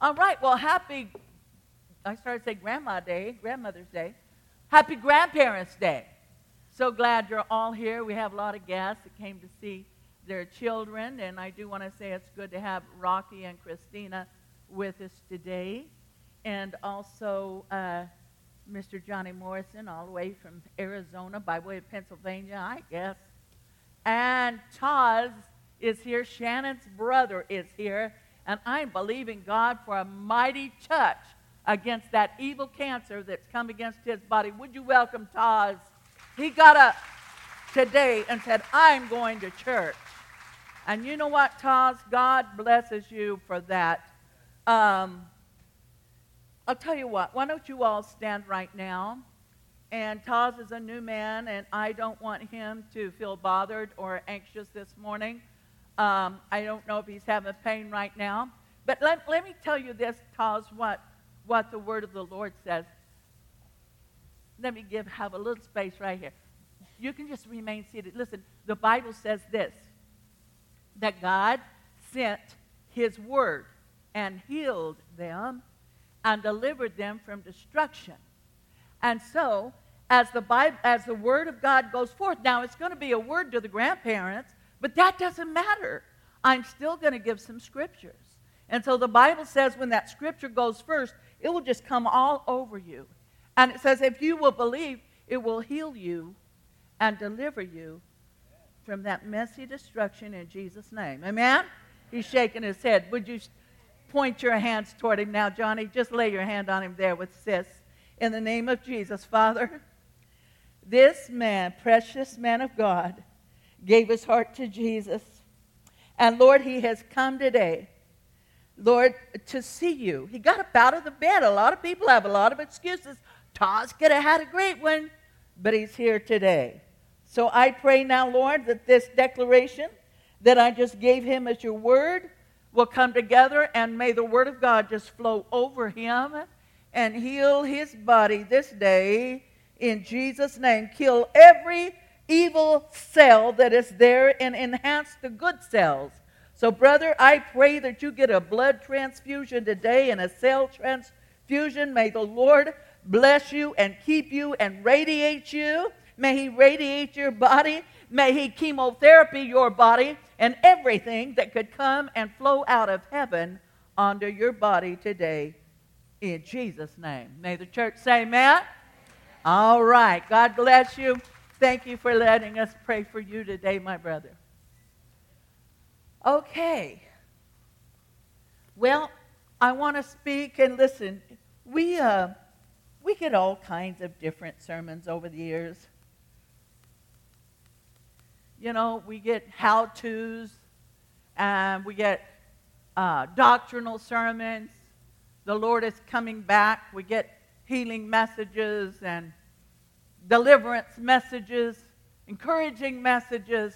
All right, well, I started to say Grandmother's Day. Happy Grandparents' Day. So glad you're all here. We have a lot of guests that came to see their children, and I do want to say it's good to have Rocky and Christina with us today. And also Mr. Johnny Morrison, all the way from Arizona, by way of Pennsylvania, I guess. And Taz is here. Shannon's brother is here. And I'm believing God for a mighty touch against that evil cancer that's come against his body. Would you welcome Taz? He got up today and said, I'm going to church. And you know what, Taz? God blesses you for that. I'll tell you what. Why don't you all stand right now? And Taz is a new man, and I don't want him to feel bothered or anxious this morning. I don't know if he's having pain right now. But let me tell you this, Taz, what the word of the Lord says. Let me have a little space right here. You can just remain seated. Listen, the Bible says this, that God sent his word and healed them and delivered them from destruction. And so, as the word of God goes forth, now it's going to be a word to the grandparents, but that doesn't matter. I'm still going to give some scriptures. And so the Bible says when that scripture goes first, it will just come all over you. And it says if you will believe, it will heal you and deliver you from that messy destruction in Jesus' name. Amen? He's shaking his head. Would you point your hands toward him now, Johnny? Just lay your hand on him there with sis. In the name of Jesus, Father, this man, precious man of God, gave his heart to Jesus. And Lord, he has come today, Lord, to see you. He got up out of the bed. A lot of people have a lot of excuses. Taz could have had a great one, but he's here today. So I pray now, Lord, that this declaration that I just gave him as your word will come together, and may the word of God just flow over him and heal his body this day in Jesus' name. Kill every evil cell that is there and enhance the good cells. So, brother, I pray that you get a blood transfusion today and a cell transfusion. May the Lord bless you and keep you and radiate you. May he radiate your body. May he chemotherapy your body and everything that could come and flow out of heaven onto your body today in Jesus' name. May the church say amen. All right. God bless you. Thank you for letting us pray for you today, my brother. Okay. Well, I want to speak and listen. We get all kinds of different sermons over the years. You know, we get how-tos, and we get doctrinal sermons. The Lord is coming back. We get healing messages and deliverance messages, encouraging messages,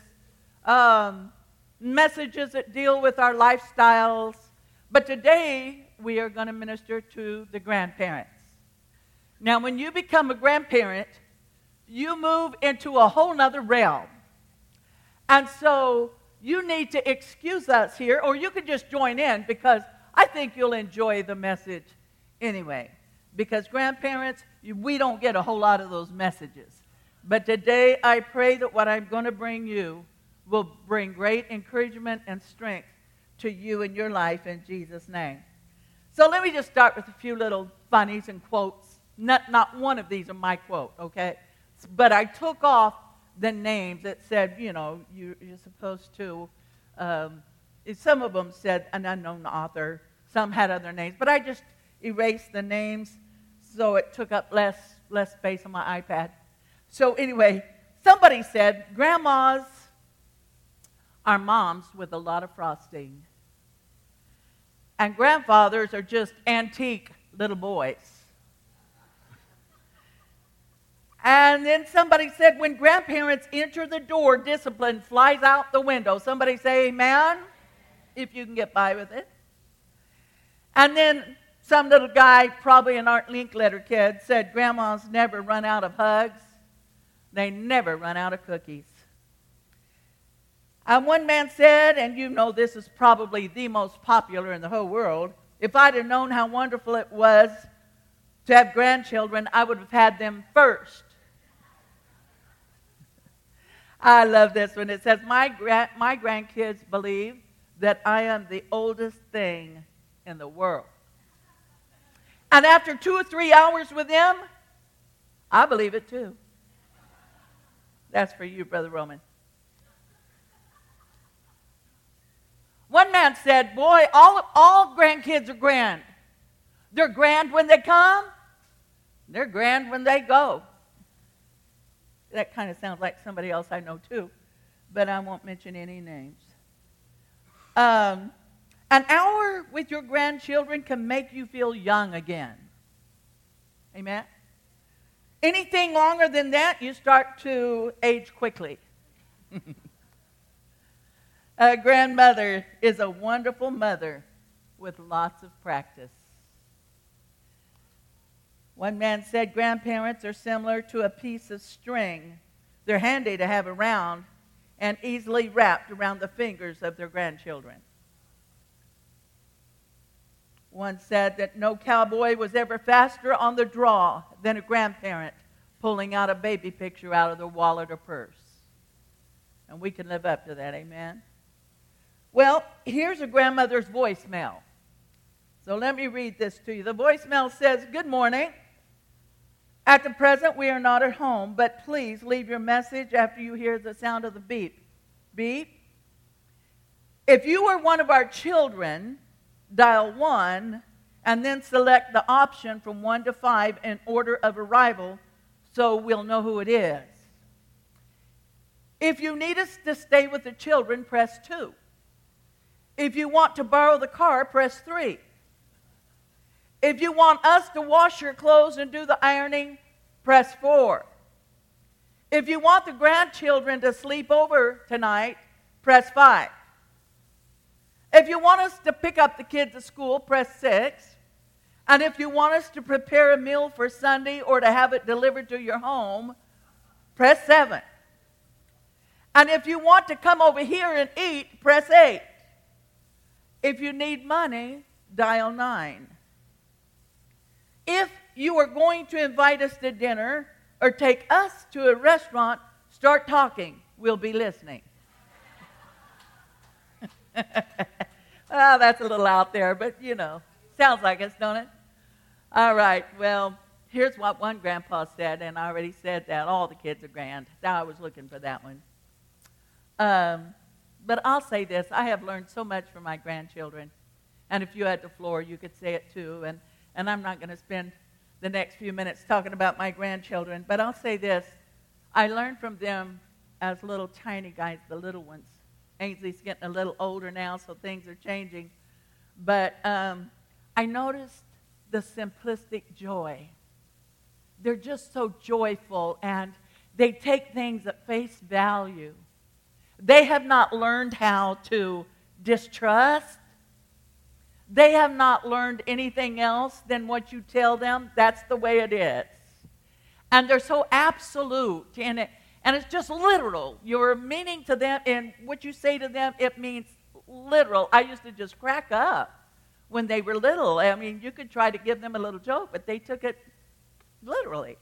messages that deal with our lifestyles. But today, we are going to minister to the grandparents. Now, when you become a grandparent, you move into a whole nother realm. And so, you need to excuse us here, or you can just join in, because I think you'll enjoy the message anyway. Because grandparents, we don't get a whole lot of those messages. But today, I pray that what I'm going to bring you will bring great encouragement and strength to you in your life in Jesus' name. So let me just start with a few little funnies and quotes. Not one of these are my quote, okay? But I took off the names that said, you know, you're supposed to, some of them said an unknown author. Some had other names. But I just erased the names so it took up less space on my iPad. So anyway, somebody said, grandmas are moms with a lot of frosting. And grandfathers are just antique little boys. And then somebody said, when grandparents enter the door, discipline flies out the window. Somebody say amen, if you can get by with it. And then some little guy, probably an Art Linkletter kid, said, grandmas never run out of hugs. They never run out of cookies. And one man said, and you know this is probably the most popular in the whole world, If I'd have known how wonderful it was to have grandchildren, I would have had them first. I love this one. It says, my grandkids believe that I am the oldest thing in the world. And after 2 or 3 hours with them, I believe it too. That's for you, Brother Roman. One man said, boy, all grandkids are grand. They're grand when they come. They're grand when they go. That kind of sounds like somebody else I know too, but I won't mention any names. An hour with your grandchildren can make you feel young again. Amen? Anything longer than that, you start to age quickly. A grandmother is a wonderful mother with lots of practice. One man said grandparents are similar to a piece of string. They're handy to have around and easily wrapped around the fingers of their grandchildren. One said that no cowboy was ever faster on the draw than a grandparent pulling out a baby picture out of their wallet or purse. And we can live up to that, amen? Well, here's a grandmother's voicemail. So let me read this to you. The voicemail says, good morning. At the present, we are not at home, but please leave your message after you hear the sound of the beep. Beep. If you were one of our children, dial 1 and then select the option from 1 to 5 in order of arrival so we'll know who it is. If you need us to stay with the children, press 2. If you want to borrow the car, press 3. If you want us to wash your clothes and do the ironing, press 4. If you want the grandchildren to sleep over tonight, press 5. If you want us to pick up the kids at school, press 6. And if you want us to prepare a meal for Sunday or to have it delivered to your home, press 7. And if you want to come over here and eat, press 8. If you need money, dial 9. If you are going to invite us to dinner or take us to a restaurant, start talking. We'll be listening. Well, that's a little out there, but sounds like us, don't it? All right, well, here's what one grandpa said, and I already said that. All the kids are grand. Now I was looking for that one. But I'll say this. I have learned so much from my grandchildren. And if you had the floor, you could say it too. And I'm not going to spend the next few minutes talking about my grandchildren. But I'll say this. I learned from them as little tiny guys, the little ones. Ainsley's getting a little older now, so things are changing. But I noticed the simplistic joy. They're just so joyful, and they take things at face value. They have not learned how to distrust. They have not learned anything else than what you tell them. That's the way it is. And they're so absolute in it. And it's just literal. Your meaning to them and what you say to them, it means literal. I used to just crack up when they were little. I mean, you could try to give them a little joke, but they took it literally.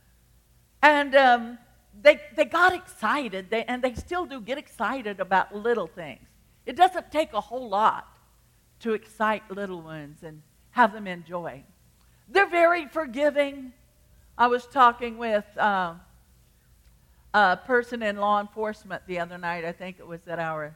And they got excited, and they still do get excited about little things. It doesn't take a whole lot to excite little ones and have them enjoy. They're very forgiving. I was talking with a person in law enforcement the other night. I think it was at our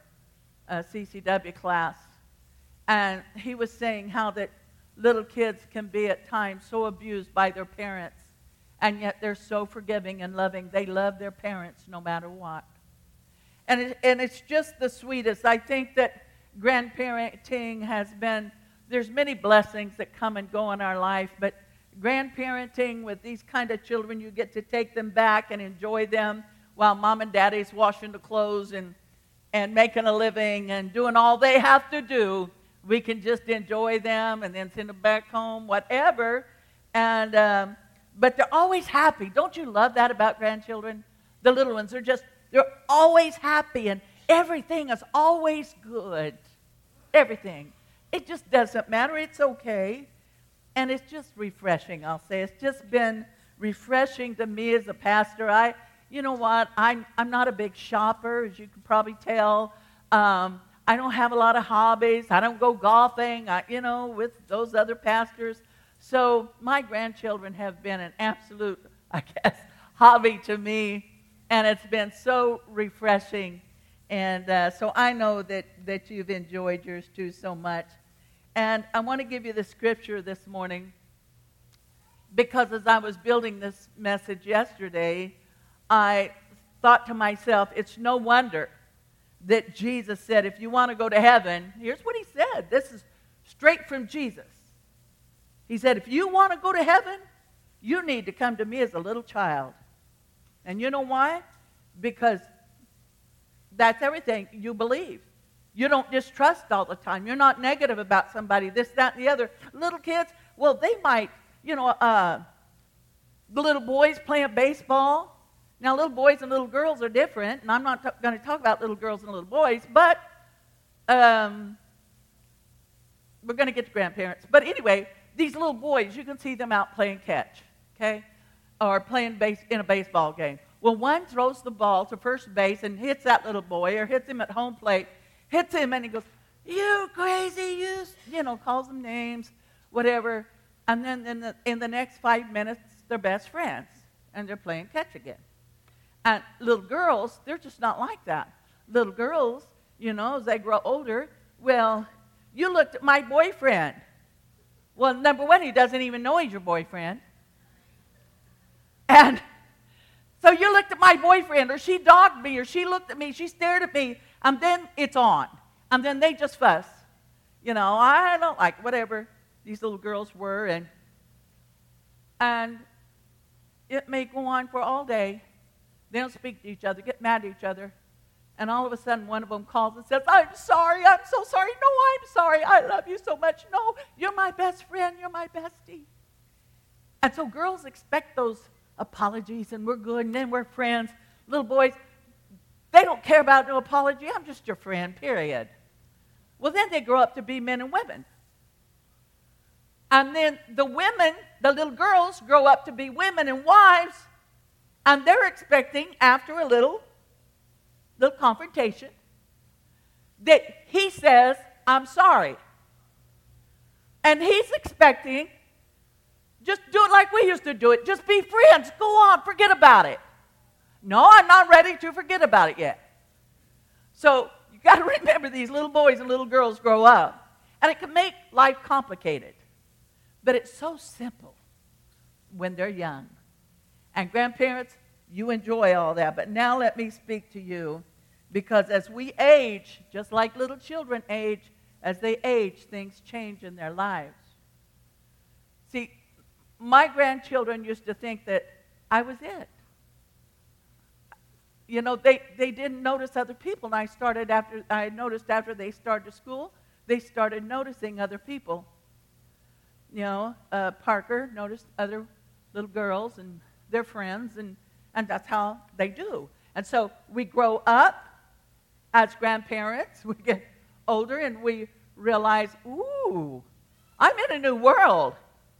CCW class. And he was saying how that little kids can be at times so abused by their parents, and yet they're so forgiving and loving. They love their parents no matter what. And it's just the sweetest. I think that grandparenting has been, there's many blessings that come and go in our life, but grandparenting with these kind of children, you get to take them back and enjoy them while mom and daddy's washing the clothes and making a living and doing all they have to do. We can just enjoy them and then send them back home, whatever. And but they're always happy. Don't you love that about grandchildren? The little ones, they're always happy, and everything is always good. Everything. It just doesn't matter. It's okay. And it's just refreshing, I'll say. It's just been refreshing to me as a pastor. You know what? I'm not a big shopper, as you can probably tell. I don't have a lot of hobbies. I don't go golfing, with those other pastors. So my grandchildren have been an absolute, hobby to me. And it's been so refreshing. And so I know that you've enjoyed yours too so much. And I want to give you the scripture this morning because as I was building this message yesterday, I thought to myself, it's no wonder that Jesus said, if you want to go to heaven, here's what he said. This is straight from Jesus. He said, if you want to go to heaven, you need to come to me as a little child. And you know why? Because that's everything you believe. You don't distrust all the time. You're not negative about somebody, this, that, and the other. Little kids, well, they might, the little boys playing baseball. Now, little boys and little girls are different, and I'm not going to talk about little girls and little boys, but we're going to get to grandparents. But anyway, these little boys, you can see them out playing catch, okay, or playing in a baseball game. Well, one throws the ball to first base and hits that little boy or hits him at home plate, hits him, and he goes, you crazy, calls them names, whatever. And then in the next 5 minutes, they're best friends, and they're playing catch again. And little girls, they're just not like that. Little girls, as they grow older, well, you looked at my boyfriend. Well, number one, he doesn't even know he's your boyfriend. And so you looked at my boyfriend, or she dogged me, or she looked at me, she stared at me, and then it's on. And then they just fuss. I don't like whatever these little girls were. And it may go on for all day. They don't speak to each other, get mad at each other. And all of a sudden, one of them calls and says, I'm sorry, I'm so sorry. No, I'm sorry, I love you so much. No, you're my best friend, you're my bestie. And so girls expect those apologies, and we're good, and then we're friends. Little boys, they don't care about no apology. I'm just your friend, period. Well, then they grow up to be men and women. And then the women, the little girls, grow up to be women and wives, and they're expecting, after a little confrontation, that he says, I'm sorry. And he's expecting, just do it like we used to do it. Just be friends. Go on. Forget about it. No, I'm not ready to forget about it yet. So you got to remember these little boys and little girls grow up. And it can make life complicated. But it's so simple when they're young. And grandparents, you enjoy all that. But now let me speak to you. Because as we age, just like little children age, as they age, things change in their lives. See, my grandchildren used to think that I was it. They didn't notice other people. And I noticed after they started school, they started noticing other people. Parker noticed other little girls and their friends, and that's how they do. And so we grow up as grandparents, we get older, and we realize, ooh, I'm in a new world.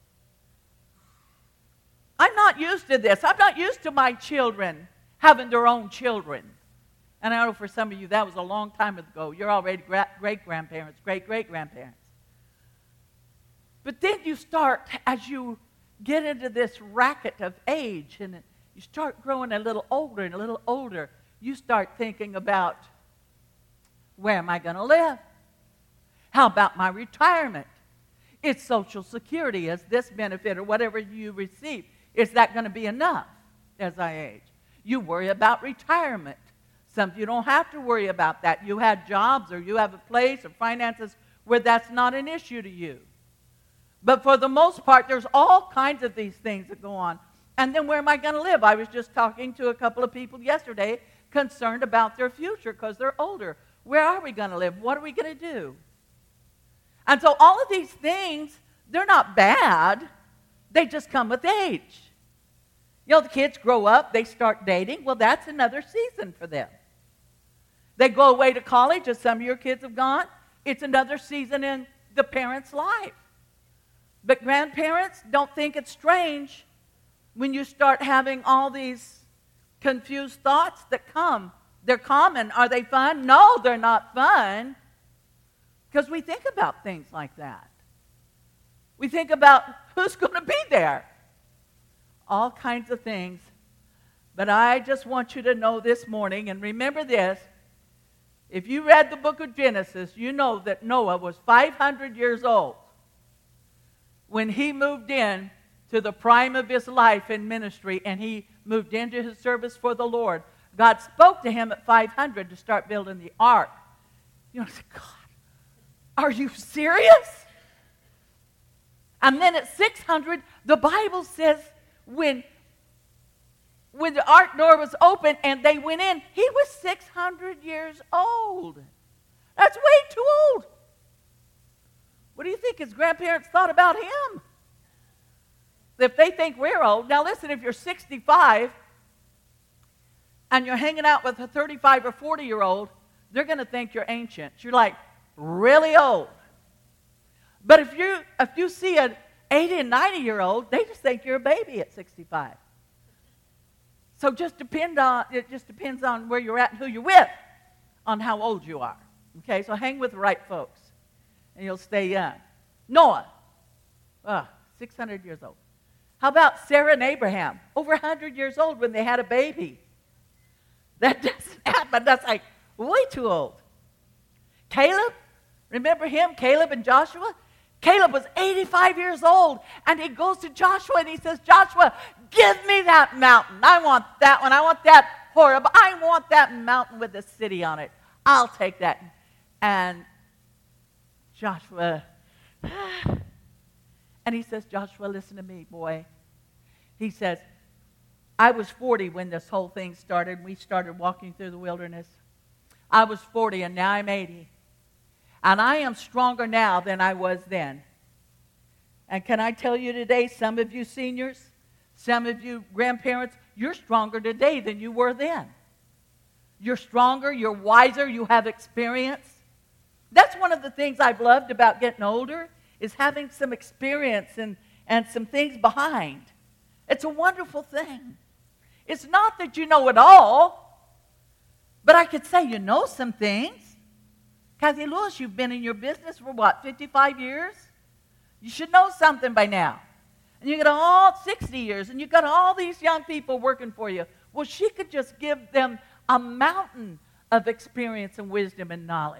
I'm not used to this. I'm not used to my children having their own children. And I know for some of you that was a long time ago. You're already great-grandparents, great-great-grandparents. But then you start, as you get into this racket of age, and you start growing a little older and a little older, you start thinking about, where am I going to live? How about my retirement? Is Social Security, is this benefit or whatever you receive, is that going to be enough as I age? You worry about retirement. Some of you don't have to worry about that. You had jobs or you have a place or finances where that's not an issue to you. But for the most part, there's all kinds of these things that go on. And then where am I going to live? I was just talking to a couple of people yesterday concerned about their future because they're older. Where are we going to live? What are we going to do? And so all of these things, they're not bad. They just come with age. The kids grow up, they start dating. Well, that's another season for them. They go away to college, as some of your kids have gone. It's another season in the parent's life. But grandparents, don't think it's strange when you start having all these confused thoughts that come. They're common. Are they fun? No, they're not fun. Because we think about things like that. We think about who's going to be there. All kinds of things. But I just want you to know this morning, and remember this, if you read the book of Genesis, you know that Noah was 500 years old when he moved in to the prime of his life in ministry, and he moved into his service for the Lord. God spoke to him at 500 to start building the ark. You know, I said, God, are you serious? And then at 600, the Bible says when the ark door was open and they went in, he was 600 years old. That's way too old. What do you think his grandparents thought about him? If they think we're old. Now listen, if you're 65 and you're hanging out with a 35 or 40-year-old, they're going to think you're ancient. You're like really old. But if you see an 80 and 90-year-old, they just think you're a baby at 65. So it just depends on where you're at and who you're with on how old you are. Okay, so hang with the right folks and you'll stay young. Noah, 600 years old. How about Sarah and Abraham? Over 100 years old when they had a baby. That doesn't happen. That's like way too old. Caleb, remember him? Caleb and Joshua? Caleb was 85 years old, and he goes to Joshua and he says, Joshua, give me that mountain. I want that one. I want that Horeb. I want that mountain with the city on it. I'll take that. And Joshua, and he says, Joshua, listen to me, boy. He says, I was 40 when this whole thing started. We started walking through the wilderness. I was 40, and now I'm 80. And I am stronger now than I was then. And can I tell you today, some of you seniors, some of you grandparents, you're stronger today than you were then. You're stronger, you're wiser, you have experience. That's one of the things I've loved about getting older, is having some experience and some things behind. It's a wonderful thing. It's not that you know it all, but I could say you know some things. Kathy Lewis, you've been in your business for what, 55 years? You should know something by now. And you got all 60 years, and you got all these young people working for you. Well, she could just give them a mountain of experience and wisdom and knowledge.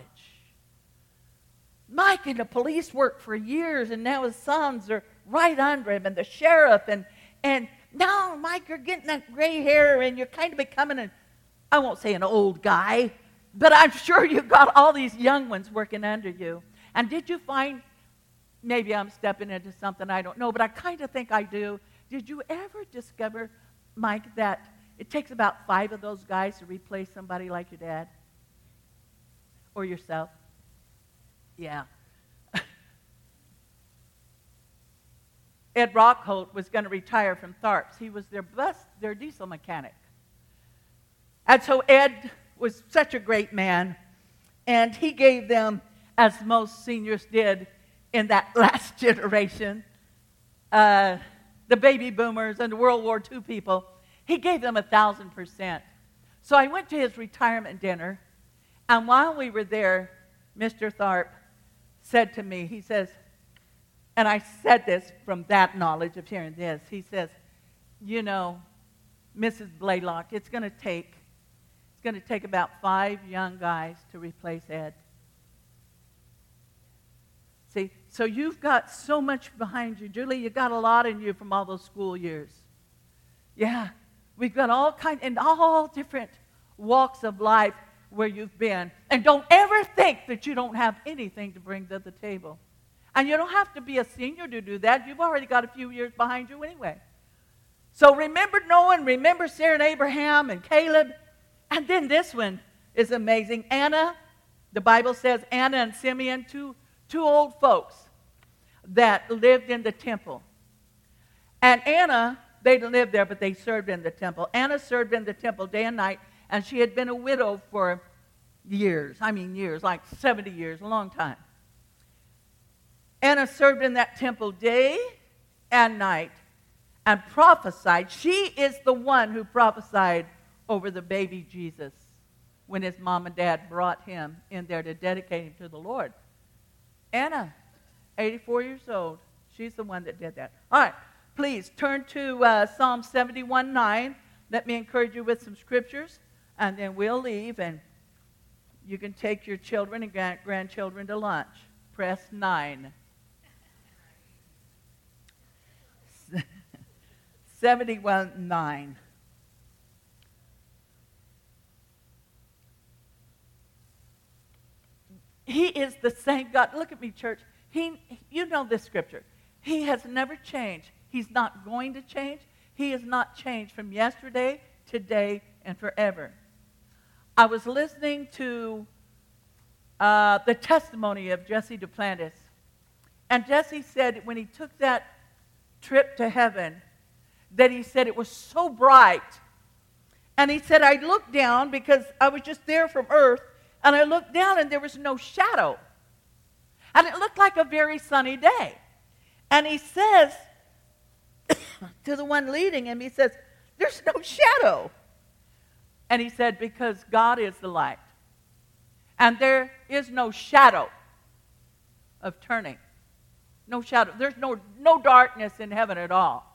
Mike in the police worked for years, and now his sons are right under him, and the sheriff, and now, Mike, you're getting that gray hair, and you're kind of becoming I won't say an old guy, but I'm sure you've got all these young ones working under you. And did you find, maybe I'm stepping into something I don't know, but I kind of think I do. Did you ever discover, Mike, that it takes about 5 of those guys to replace somebody like your dad? Or yourself? Yeah. Ed Rockholt was going to retire from Tharps. He was their diesel mechanic. And so Ed was such a great man, and he gave them, as most seniors did in that last generation, the baby boomers and the World War II people, he gave them 1,000%. So I went to his retirement dinner, and while we were there, Mr. Tharp said to me, he says, and I said this from that knowledge of hearing this, he says, you know, Mrs. Blaylock, it's going to take about 5 young guys to replace Ed. See, so you've got so much behind you. Julie, you got a lot in you from all those school years. Yeah, we've got all kinds, in all different walks of life where you've been. And don't ever think that you don't have anything to bring to the table. And you don't have to be a senior to do that. You've already got a few years behind you anyway. So remember Noah, and remember Sarah and Abraham and Caleb. And then this one is amazing. Anna, the Bible says Anna and Simeon, two old folks that lived in the temple. And Anna, they didn't live there, but they served in the temple. Anna served in the temple day and night, and she had been a widow for years. I mean years, like 70 years, a long time. Anna served in that temple day and night and prophesied. She is the one who prophesied over the baby Jesus when his mom and dad brought him in there to dedicate him to the Lord. Anna, 84 years old, she's the one that did that. All right, please turn to Psalm 71:9. Let me encourage you with some scriptures, and then we'll leave, and you can take your children and grandchildren to lunch. Press 9. 71:9. He is the same God. Look at me, church. You know this scripture. He has never changed. He's not going to change. He has not changed from yesterday, today, and forever. I was listening to the testimony of Jesse Duplantis. And Jesse said when he took that trip to heaven, that he said it was so bright. And he said, I looked down because I was just there from earth, and I looked down and there was no shadow. And it looked like a very sunny day. And he says to the one leading him, he says, there's no shadow. And he said, because God is the light. And there is no shadow of turning. No shadow. There's no darkness in heaven at all.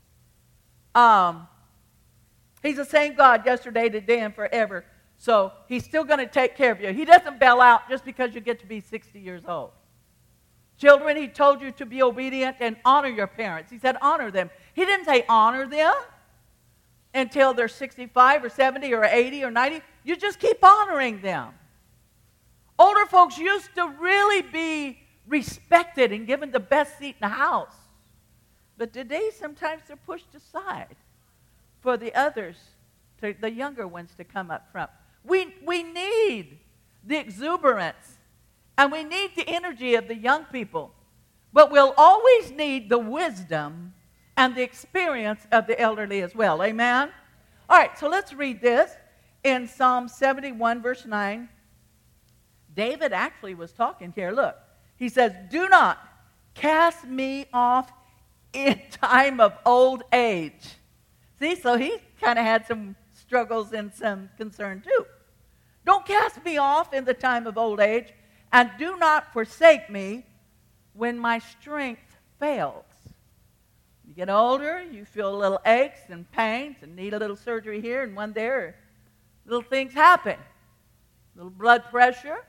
He's the same God yesterday, today, and forever. So he's still going to take care of you. He doesn't bail out just because you get to be 60 years old. Children, he told you to be obedient and honor your parents. He said honor them. He didn't say honor them until they're 65 or 70 or 80 or 90. You just keep honoring them. Older folks used to really be respected and given the best seat in the house. But today, sometimes they're pushed aside for the others, the younger ones, to come up front. We need the exuberance and we need the energy of the young people. But we'll always need the wisdom and the experience of the elderly as well. Amen? All right, so let's read this in Psalm 71, verse 9. David actually was talking here. Look, he says, do not cast me off in time of old age. See, so he kind of had some struggles and some concern too. Don't cast me off in the time of old age, and do not forsake me when my strength fails. You get older, you feel little aches and pains and need a little surgery here and one there. Little things happen. Little blood pressure.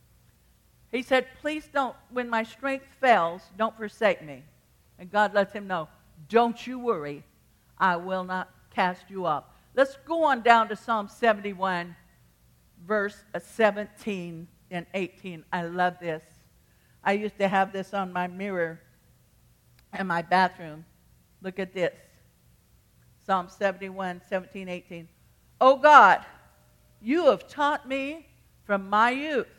He said, please don't, when my strength fails, don't forsake me. And God lets him know, don't you worry, I will not cast you off. Let's go on down to Psalm 71, verse 17 and 18. I love this. I used to have this on my mirror in my bathroom. Look at this. Psalm 71, 17, 18. Oh God, you have taught me from my youth,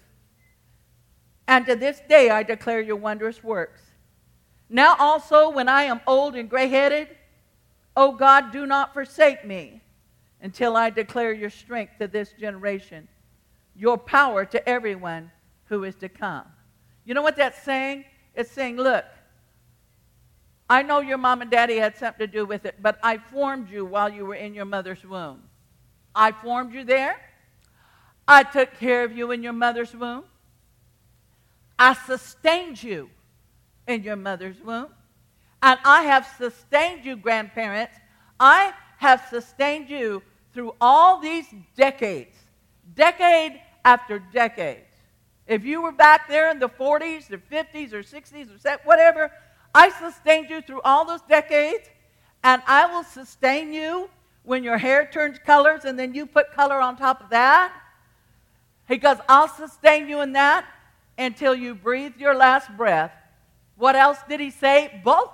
and to this day I declare your wondrous works. Now also, when I am old and gray-headed, O God, do not forsake me until I declare your strength to this generation, your power to everyone who is to come. You know what that's saying? It's saying, look, I know your mom and daddy had something to do with it, but I formed you while you were in your mother's womb. I formed you there. I took care of you in your mother's womb. I sustained you in your mother's womb. And I have sustained you, grandparents. I have sustained you through all these decades, decade after decade. If you were back there in the 40s or 50s or 60s or whatever, I sustained you through all those decades, and I will sustain you when your hair turns colors and then you put color on top of that, because I'll sustain you in that until you breathe your last breath. What else did he say? Both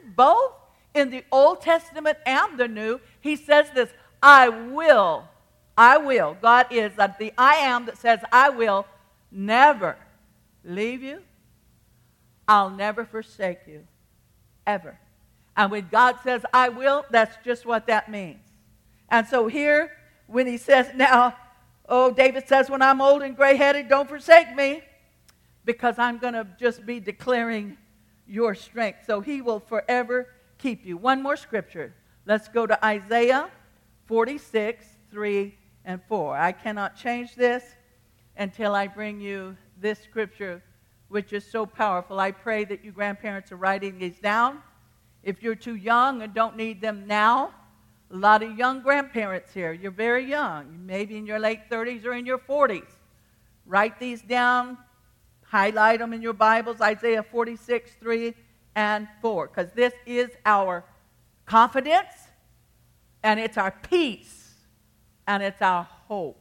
in the Old Testament and the New, he says this, I will. God is the I am that says, I will never leave you. I'll never forsake you, ever. And when God says, I will, that's just what that means. And so here, when he says now, David says, when I'm old and gray-headed, don't forsake me, because I'm going to just be declaring your strength. So he will forever keep you. One more scripture. Let's go to Isaiah 46, 3 and 4. I cannot change this until I bring you this scripture, which is so powerful. I pray that you grandparents are writing these down. If you're too young and don't need them now, a lot of young grandparents here, you're very young, maybe in your late 30s or in your 40s. Write these down, highlight them in your Bibles, Isaiah 46, 3 and 4, because this is our confidence, and it's our peace, and it's our hope.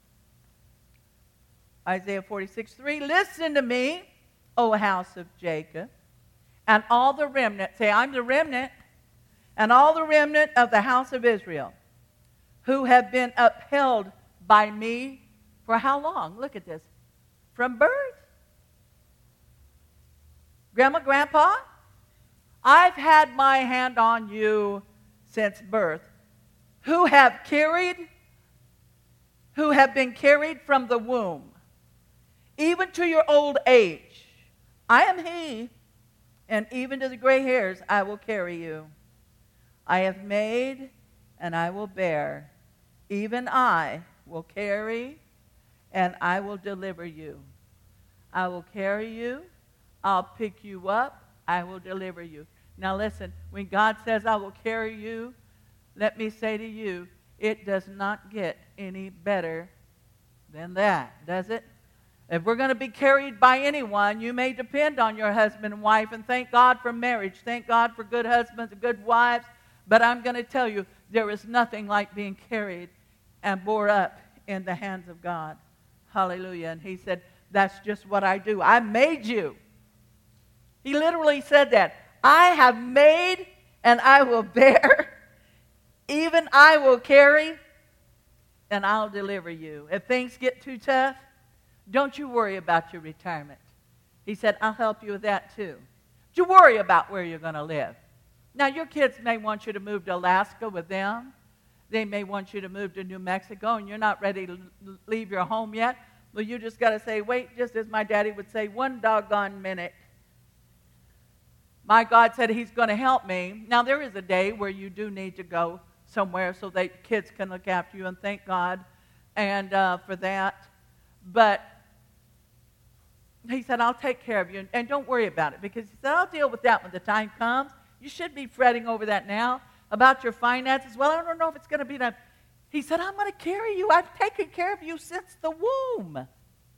Isaiah 46, 3, listen to me, O house of Jacob, and all the remnant, say, I'm the remnant, and all the remnant of the house of Israel, who have been upheld by me for how long? Look at this. From birth. Grandma, Grandpa, I've had my hand on you since birth. Who have been carried from the womb, even to your old age. I am he, and even to the gray hairs I will carry you. I have made, and I will bear. Even I will carry, and I will deliver you. I will carry you. I'll pick you up. I will deliver you. Now listen, when God says I will carry you, let me say to you, it does not get any better than that, does it? If we're going to be carried by anyone, you may depend on your husband and wife, and thank God for marriage. Thank God for good husbands and good wives. But I'm going to tell you, there is nothing like being carried and bore up in the hands of God. Hallelujah. And he said, that's just what I do. I made you. He literally said that. I have made and I will bear. Even I will carry and I'll deliver you. If things get too tough, don't you worry about your retirement. He said, I'll help you with that too. Don't you worry about where you're going to live. Now, your kids may want you to move to Alaska with them. They may want you to move to New Mexico, and you're not ready to leave your home yet. Well, you just got to say, wait, just as my daddy would say, one doggone minute. My God said he's going to help me. Now, there is a day where you do need to go somewhere so that kids can look after you, and thank God and for that. But he said, I'll take care of you, and don't worry about it, because he said, I'll deal with that when the time comes. You should be fretting over that now, about your finances. Well, I don't know if it's going to be that. He said, I'm going to carry you. I've taken care of you since the womb.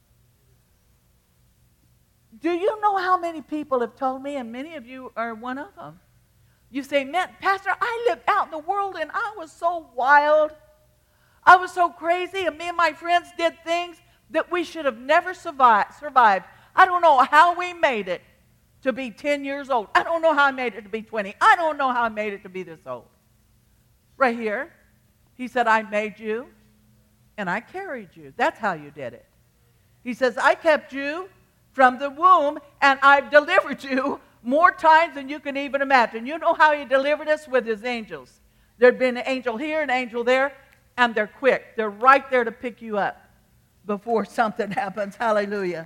Do you know how many people have told me, and many of you are one of them? You say, man, Pastor, I lived out in the world, and I was so wild. I was so crazy, and me and my friends did things that we should have never survived. I don't know how we made it to be 10 years old. I don't know how I made it to be 20. I don't know how I made it to be this old. Right here, he said, I made you and I carried you. That's how you did it. He says, I kept you from the womb and I've delivered you more times than you can even imagine. You know how he delivered us? With his angels. There'd been an angel here, an angel there, and they're quick. They're right there to pick you up before something happens. Hallelujah.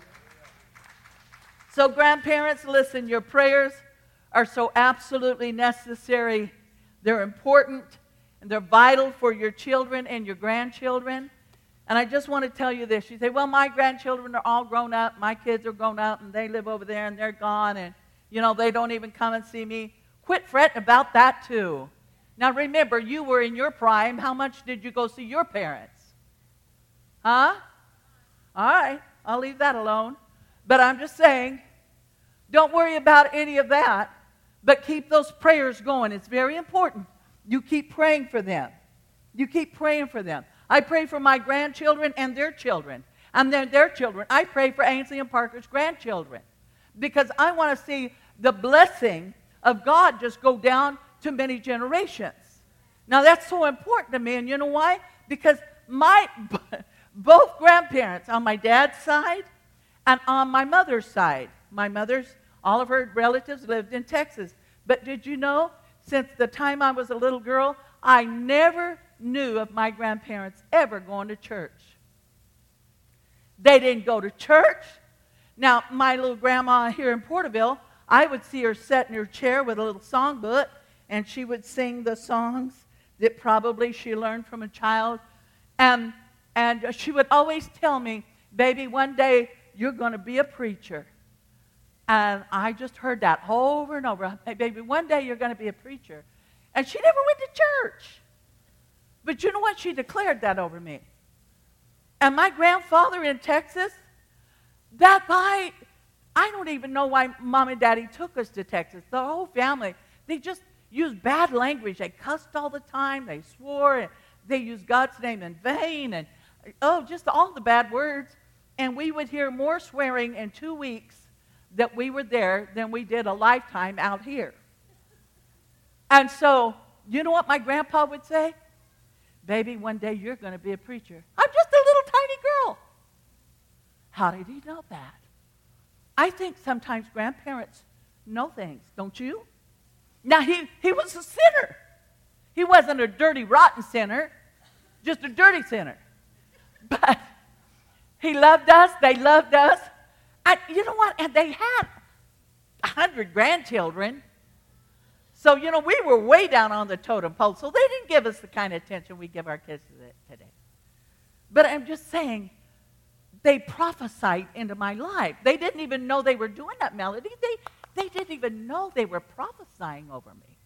So grandparents, listen, your prayers are so absolutely necessary. They're important, and they're vital for your children and your grandchildren. And I just want to tell you this. You say, well, my grandchildren are all grown up. My kids are grown up, and they live over there, and they're gone, and, they don't even come and see me. Quit fretting about that, too. Now, remember, you were in your prime. How much did you go see your parents? Huh? All right, I'll leave that alone. But I'm just saying, don't worry about any of that, but keep those prayers going. It's very important. You keep praying for them. You keep praying for them. I pray for my grandchildren and their children, and then their children. I pray for Ainsley and Parker's grandchildren, because I want to see the blessing of God just go down to many generations. Now, that's so important to me, and you know why? Because both grandparents on my dad's side and on my mother's side. All of her relatives lived in Texas. But did you know, since the time I was a little girl, I never knew of my grandparents ever going to church. They didn't go to church. Now, my little grandma here in Porterville, I would see her sit in her chair with a little songbook, and she would sing the songs that probably she learned from a child. And she would always tell me, baby, one day you're going to be a preacher. And I just heard that over and over. Hey, baby, one day you're going to be a preacher. And she never went to church. But you know what? She declared that over me. And my grandfather in Texas, that guy, I don't even know why Mom and Daddy took us to Texas. The whole family, they just used bad language. They cussed all the time. They swore. And they used God's name in vain. And, just all the bad words. And we would hear more swearing in 2 weeks that we were there than we did a lifetime out here. And so, you know what my grandpa would say? Baby, one day you're going to be a preacher. I'm just a little tiny girl. How did he know that? I think sometimes grandparents know things, don't you? Now, he was a sinner. He wasn't a dirty, rotten sinner, just a dirty sinner. But he loved us. They loved us. And you know what? And they had 100 grandchildren. So, we were way down on the totem pole. So they didn't give us the kind of attention we give our kids today. But I'm just saying, they prophesied into my life. They didn't even know they were doing that, Melody. They didn't even know they were prophesying over me.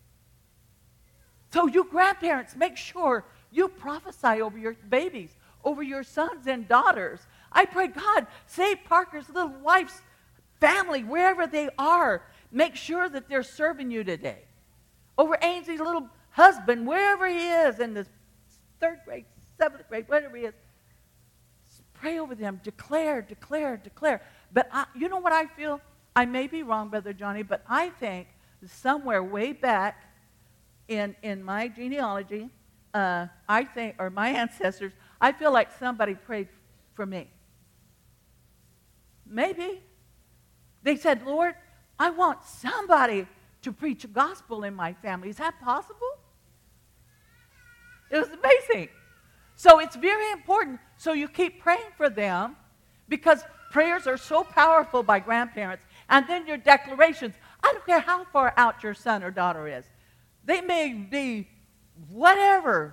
So you grandparents, make sure you prophesy over your babies, over your sons and daughters. I pray, God, save Parker's little wife's family, wherever they are. Make sure that they're serving you today. Over Ainsley's little husband, wherever he is, in the 3rd grade, 7th grade, whatever he is. Pray over them. Declare, declare, declare. But you know what I feel? I may be wrong, Brother Johnny, but I think somewhere way back in my genealogy, or my ancestors, I feel like somebody prayed for me. Maybe. They said, Lord, I want somebody to preach a gospel in my family. Is that possible? It was amazing. So it's very important. So you keep praying for them, because prayers are so powerful by grandparents. And then your declarations. I don't care how far out your son or daughter is. They may be whatever.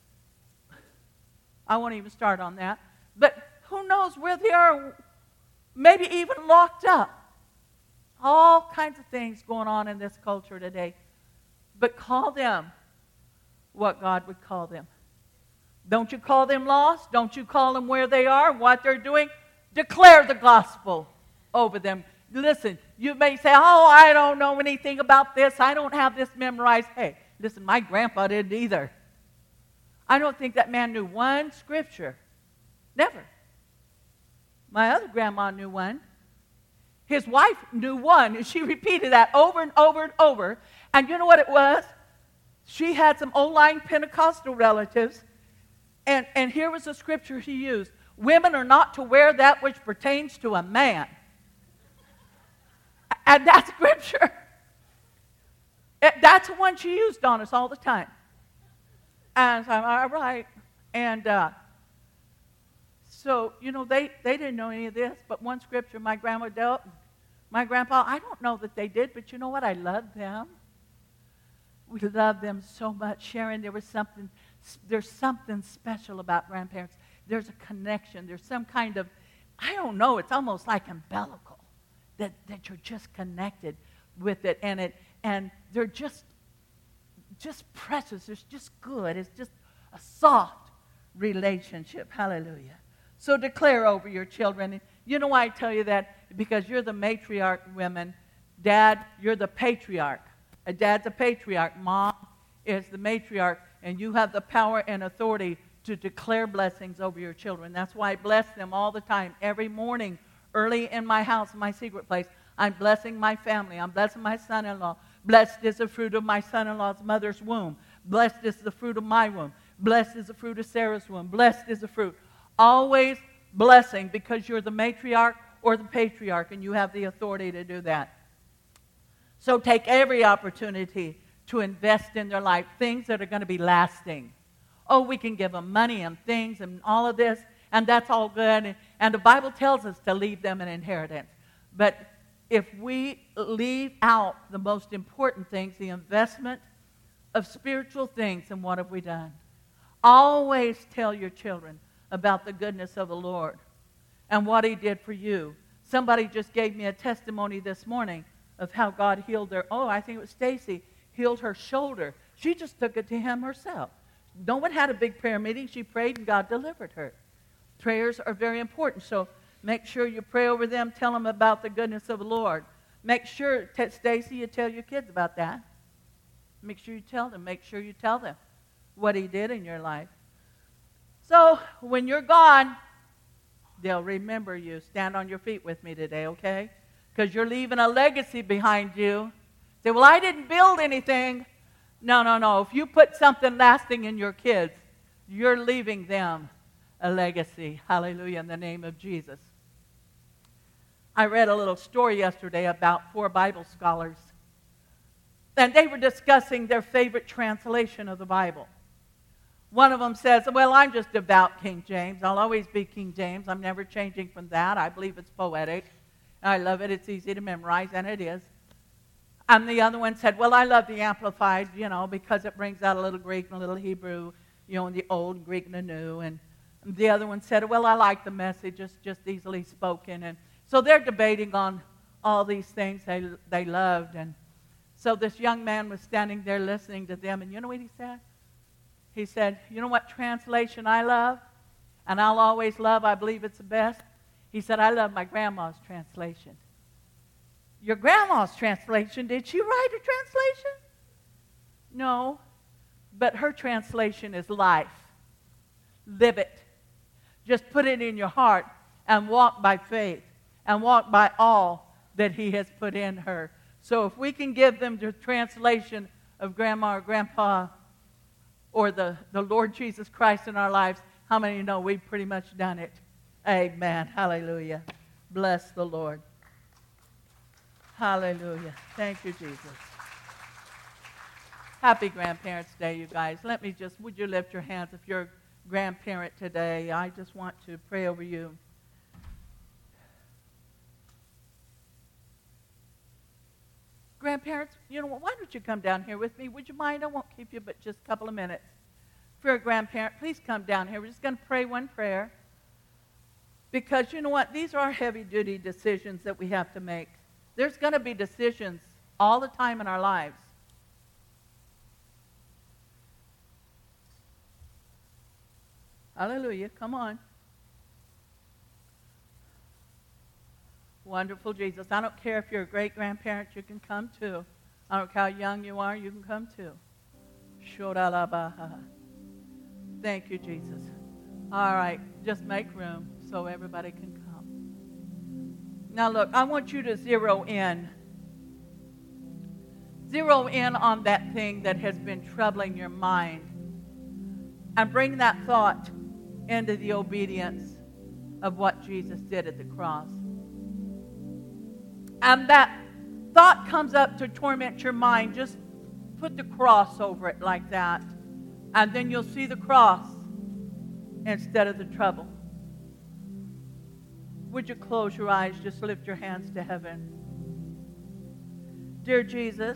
I won't even start on that. But who knows where they are, maybe even locked up. All kinds of things going on in this culture today. But call them what God would call them. Don't you call them lost? Don't you call them where they are, what they're doing? Declare the gospel over them. Listen, you may say, I don't know anything about this. I don't have this memorized. Hey, listen, my grandpa didn't either. I don't think that man knew one scripture. Never. My other grandma knew one. His wife knew one, and she repeated that over and over and over. And you know what it was? She had some old-line Pentecostal relatives, and here was the scripture she used. Women are not to wear that which pertains to a man. And that scripture, that's the one she used on us all the time. And so I'm all right. And so, they didn't know any of this, but one scripture my grandma dealt, my grandpa, I don't know that they did, but you know what? I love them. We love them so much. Sharon, there's something special about grandparents. There's a connection. There's some kind of, I don't know, it's almost like umbilical, that you're just connected with it, and they're just precious. It's just good. It's just a soft relationship. Hallelujah. So declare over your children. You know why I tell you that? Because you're the matriarch, women. Dad, you're the patriarch. A dad's a patriarch. Mom is the matriarch. And you have the power and authority to declare blessings over your children. That's why I bless them all the time. Every morning, early in my house, in my secret place, I'm blessing my family. I'm blessing my son-in-law. Blessed is the fruit of my son-in-law's mother's womb. Blessed is the fruit of my womb. Blessed is the fruit of Sarah's womb. Blessed is the fruit. Always blessing, because you're the matriarch or the patriarch, and you have the authority to do that. So take every opportunity to invest in their life, things that are going to be lasting. We can give them money and things and all of this, and that's all good. And the Bible tells us to leave them an inheritance. But if we leave out the most important things, the investment of spiritual things, and what have we done? Always tell your children about the goodness of the Lord and what He did for you. Somebody just gave me a testimony this morning of how God healed I think it was Stacy, healed her shoulder. She just took it to Him herself. No one had a big prayer meeting. She prayed and God delivered her. Prayers are very important, so make sure you pray over them. Tell them about the goodness of the Lord. Make sure, Stacy, you tell your kids about that. Make sure you tell them. Make sure you tell them what He did in your life. So when you're gone, they'll remember you. Stand on your feet with me today, okay? Because you're leaving a legacy behind you. Say, well, I didn't build anything. No. If you put something lasting in your kids, you're leaving them a legacy. Hallelujah, in the name of Jesus. I read a little story yesterday about 4 Bible scholars. And they were discussing their favorite translation of the Bible. One of them says, well, I'm just devout King James. I'll always be King James. I'm never changing from that. I believe it's poetic. I love it. It's easy to memorize, and it is. And the other one said, well, I love the Amplified, because it brings out a little Greek and a little Hebrew, and the old Greek and the new. And the other one said, well, I like the Message. It's just easily spoken. And so they're debating on all these things they loved. And so this young man was standing there listening to them. And you know what he said? He said, you know what translation I love? And I'll always love, I believe it's the best. He said, I love my grandma's translation. Your grandma's translation, did she write a translation? No, but her translation is life. Live it. Just put it in your heart and walk by faith and walk by all that He has put in her. So if we can give them the translation of Grandma or Grandpa or the Lord Jesus Christ in our lives, how many know we've pretty much done it? Amen. Hallelujah. Bless the Lord. Hallelujah. Thank you, Jesus. Happy Grandparents' Day, you guys. Would you lift your hands if you're a grandparent today? I just want to pray over you. Grandparents, why don't you come down here with me? Would you mind? I won't keep you but just a couple of minutes. If you're a grandparent, please come down here. We're just going to pray one prayer. Because you know what? These are heavy-duty decisions that we have to make. There's going to be decisions all the time in our lives. Hallelujah. Come on. Wonderful Jesus. I don't care if you're a great-grandparent, you can come too. I don't care how young you are, you can come too. Shodalabaha. Thank you, Jesus. All right, just make room so everybody can come. Now look, I want you to zero in. Zero in on that thing that has been troubling your mind. And bring that thought into the obedience of what Jesus did at the cross. And that thought comes up to torment your mind, just put the cross over it like that. And then you'll see the cross instead of the trouble. Would you close your eyes? Just lift your hands to heaven. Dear Jesus,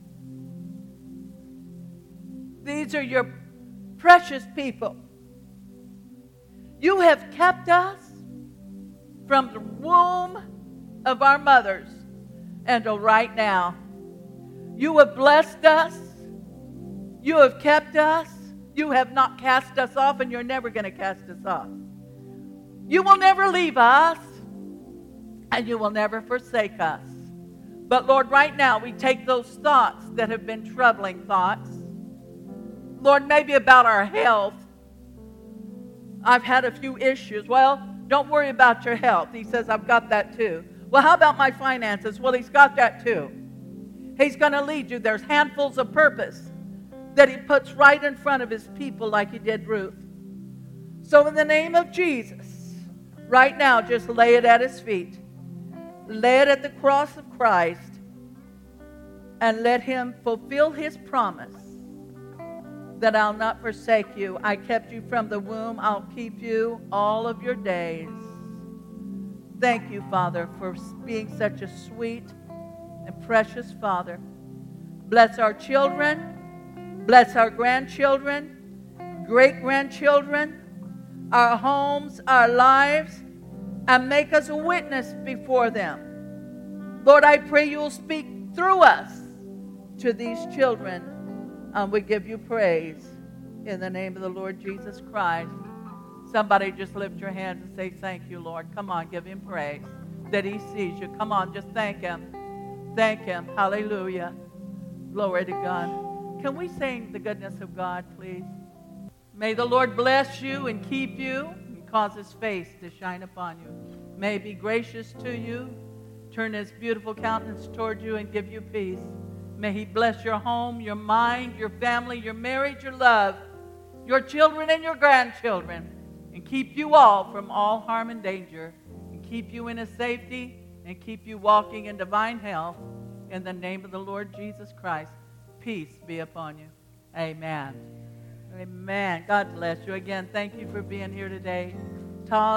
these are your precious people. You have kept us from the womb of our mothers until right now. You have blessed us. You have kept us. You have not cast us off, and you're never going to cast us off. You will never leave us, and you will never forsake us. But Lord, right now we take those thoughts that have been troubling thoughts. Lord, maybe about our health. I've had a few issues. Well, don't worry about your health. He says, I've got that too. Well, how about my finances? Well, He's got that too. He's going to lead you. There's handfuls of purpose that He puts right in front of His people like He did Ruth. So in the name of Jesus, right now, just lay it at His feet. Lay it at the cross of Christ and let Him fulfill His promise that I'll not forsake you. I kept you from the womb. I'll keep you all of your days. Thank you, Father, for being such a sweet and precious Father. Bless our children. Bless our grandchildren, great-grandchildren, our homes, our lives, and make us a witness before them. Lord, I pray you'll speak through us to these children, and we give you praise in the name of the Lord Jesus Christ. Somebody just lift your hands and say, thank you, Lord. Come on, give him praise that he sees you. Come on, just thank him. Thank him. Hallelujah. Glory to God. Can we sing the goodness of God, please? May the Lord bless you and keep you and cause his face to shine upon you. May he be gracious to you, turn his beautiful countenance toward you, and give you peace. May he bless your home, your mind, your family, your marriage, your love, your children and your grandchildren, and keep you all from all harm and danger, and keep you in his safety, and keep you walking in divine health. In the name of the Lord Jesus Christ, peace be upon you. Amen. Amen. God bless you. Again, thank you for being here today.